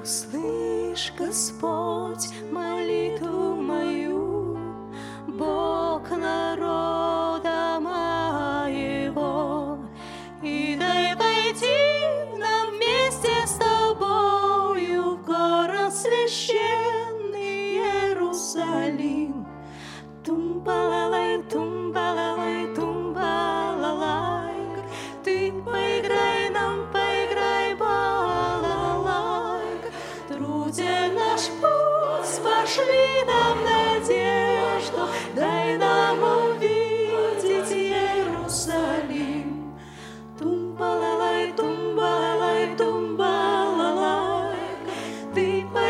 Услышь, Господь, молитву мою, Бог народа моего, и дай войти нам вместе с тобою в город священный Иерусалим. Тумбалалай, тумбалалай, тумбалалай, ты поиграй нам, поиграй балалайк. Труден наш путь, пошли нам надежду, дай нам увидеть Иерусалим. Тумбалалай, тумбалалай, тумбалалай, ты поиграй